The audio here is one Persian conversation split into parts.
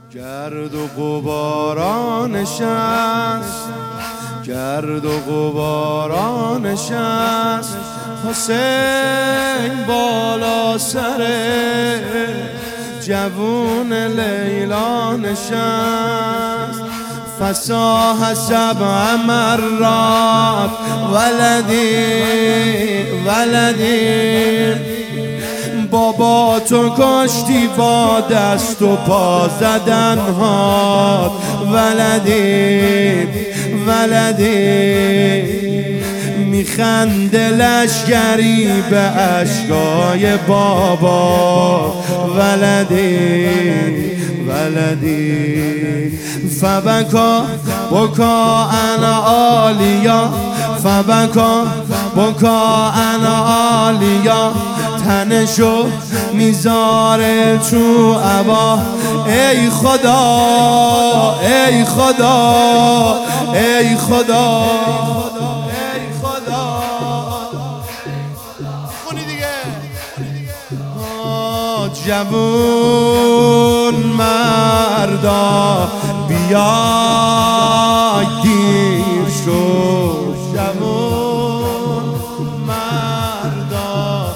گرد و غبارا نشست، گرد و غبارا نشست، حسین بالا سر جوون لیلا نشست. فصاح سبع مرات ولدی ولدی، بابا تو کشتی با دست و پا زدنهات ولدی ولدی. میخنده لشکری به اشکای بابا ولدی ولدی. فبکا بکا انا عالیا، فبکا بکا انا عالیا، تنشو میذاره تو عبا. ای خدا ای خدا ای خدا ای خدا. خونی دیگه. جوون مردا بیای دیر شد، جوون مردا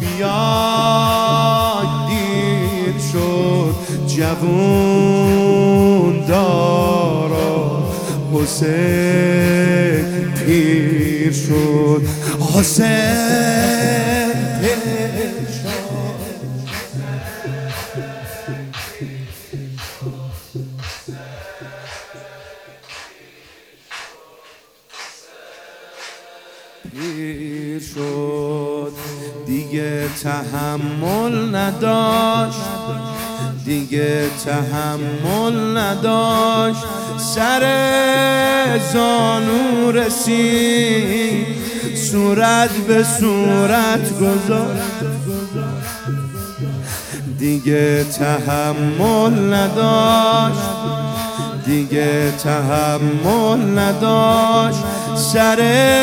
بیای دیر شد، جوون دارا حسین پیر شد، حسین پیر شد. پیر شد دیگه تحمل نداشت، دیگه تحمل نداشت، سر زانو رسید، صورت به صورت گذاشت، دیگه تحمل نداشت، دیگه تحمل نداشت، سر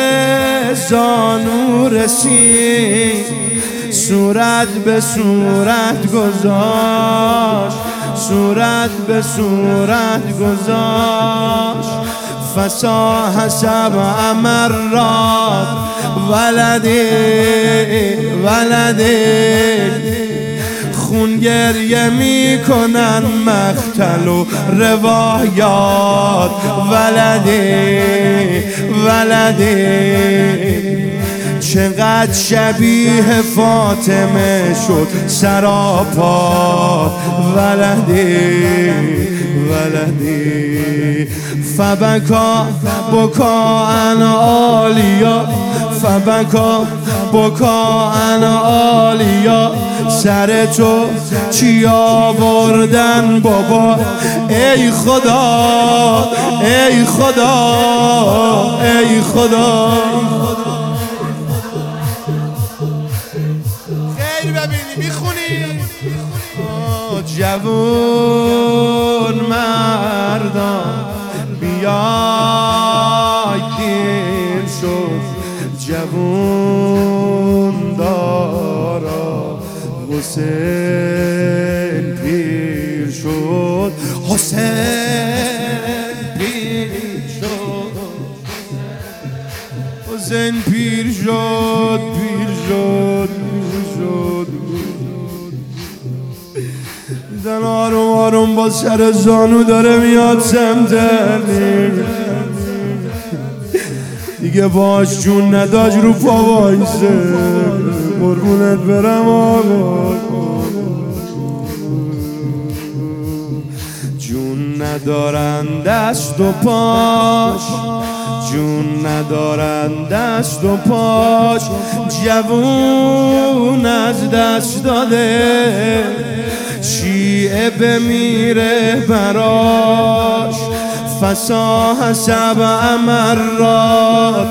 زانو رسید، صورت به صورت گذاشت، صورت به صورت گذاشت. فصاح سبع مرات ولدی ولدی. خون گریه میکنن مقتل و روایات ولدی ولدی. چقدر شبیه فاطمه شد سراپا ولدی ولدی. فبکا بکا انا عالیا، فبکا بکا انا عالیا، سر تو چی آوردن بابا. ای خدا ای خدا ای خدا. خیر ببینی میخونی. جوون مردان بیای دیر شد، جوون دارا حسین پیر شد، حسین پیر شد، حسین پیر شد پیر شد پیر شد. زن آروم آروم با سر زانو داره میاد سمت علی، دیگه باش جون نداشت رو پا وایسه. قربونت برم آقا، جون ندارن دست و پاش، جون ندارن دست و پاش، جوون از دست داده، شیعه بمیره براش. فصاح سبع مرات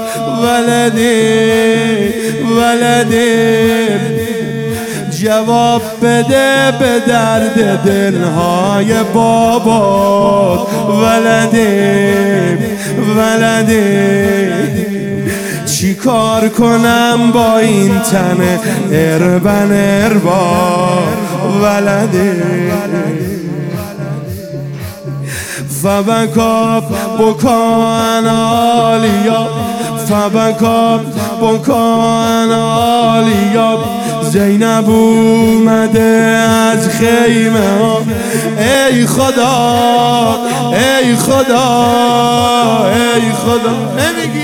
ولدی ولدی. جواب بده به درد دلهای بابات ولدی ولدی. چی کار کنم با این تن اربن اربا ولدی فبکا بکان عالیا فبکا بکان عالیا زینب اومده از خیمه ها ای خدا ای خدا ای خدا نمیگی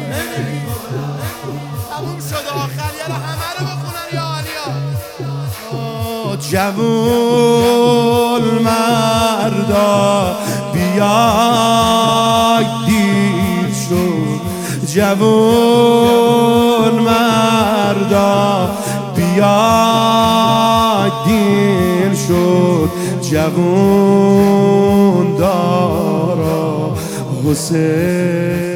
تموم شد آخر یالا همه رو بخونن یا عالیا جوون مردا بیای دیر شد جوون مردا بیای دیر شد جوون دارا حسین